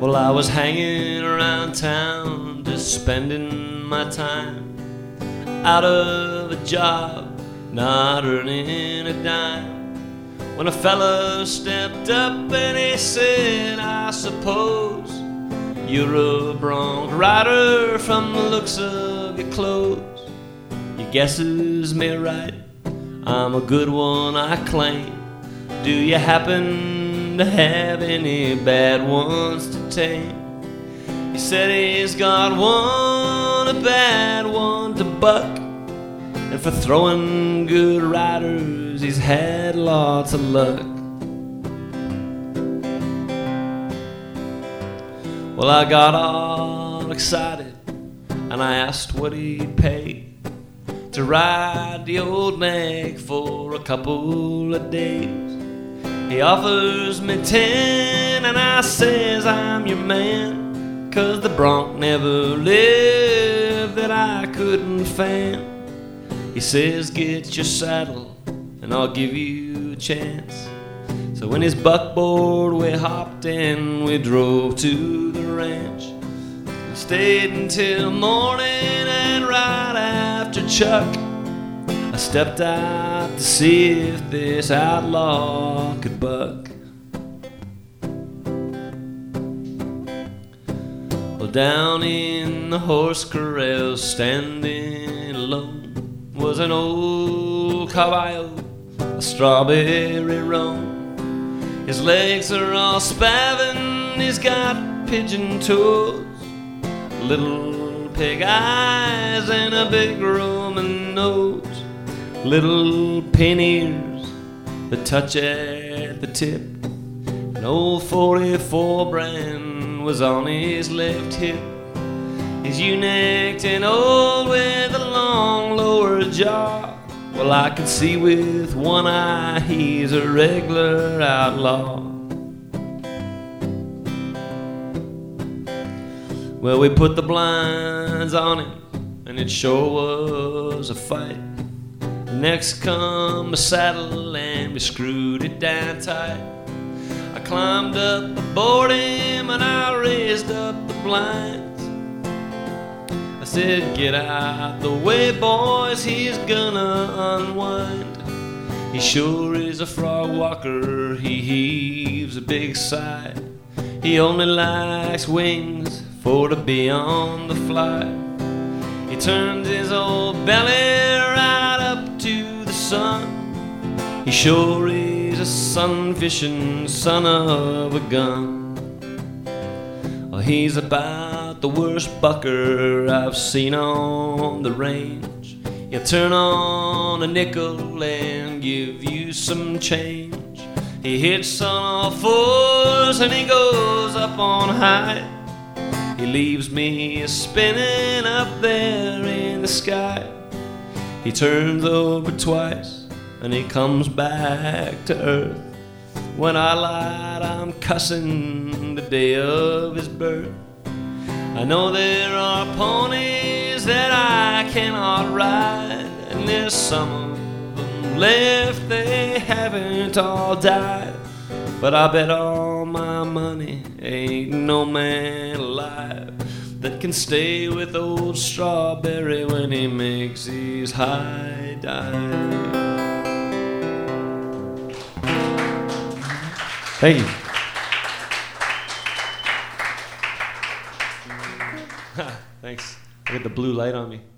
Well, I was hanging around town, just spending my time, out of a job, not earning a dime, when a fella stepped up and he said, I suppose you're a bronc rider from the looks of your clothes. Your guesses may right, I'm a good one, I claim. Do you happen to have any bad ones to tame? He said he's got one, a bad one to buck, and for throwing good riders he's had lots of luck. Well, I got all excited and I asked what he'd pay to ride the old nag for a couple of days. He offers me 10 and I says I'm your man, 'cause the bronc never lived that I couldn't fan. He says get your saddle and I'll give you a chance. So in his buckboard we hopped and we drove to the ranch. We stayed until morning and right after Chuck I stepped out to see if this outlaw could buck. Well, down in the horse corral, standing alone, was an old caballo, a strawberry roan. His legs are all spavin', he's got pigeon toes, little pig eyes and a big Roman nose. Little pin ears that touch at the tip. An old 44 brand was on his left hip. He's ewe-necked and old with a long lower jaw. Well, I can see with one eye he's a regular outlaw. Well, we put the blinds on him and it sure was a fight. Next come a saddle and we screwed it down tight. I climbed up aboard him and I raised up the blinds. I said, get out the way, boys, he's gonna unwind. He sure is a frog walker, he heaves a big sigh. He only likes wings for to be on the fly. He turns his old belly right up to the sun. He sure is a sun-fishing son of a gun. Well, he's about the worst bucker I've seen on the range. He'll turn on a nickel and give you some change. He hits on all fours and he goes up on high. He leaves me spinning up there in the sky. He turns over twice and he comes back to earth. When I light, I'm cussing the day of his birth. I know there are ponies that I cannot ride, and there's some of them left, they haven't all died. But I bet all my money ain't no man alive that can stay with old Strawberry when he makes his high dive. Thank you. Thanks. I got the blue light on me.